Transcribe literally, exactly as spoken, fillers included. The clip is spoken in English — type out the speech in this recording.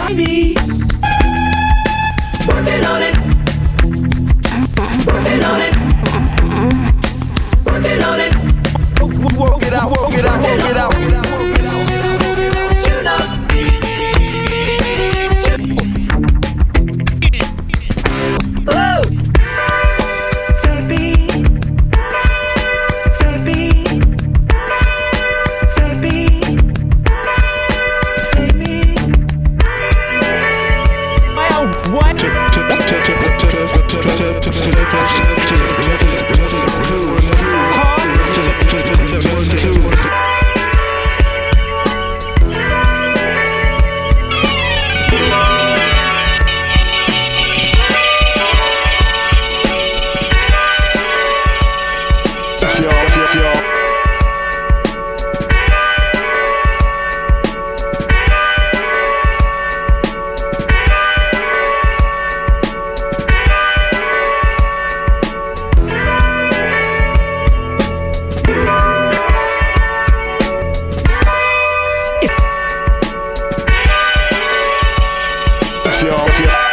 baby. Working on it. Working on it. Working on it. Work it out, work it out, work it out. You know. Oh. Baby. Baby. Baby. Baby. Well, what? Yo, yo.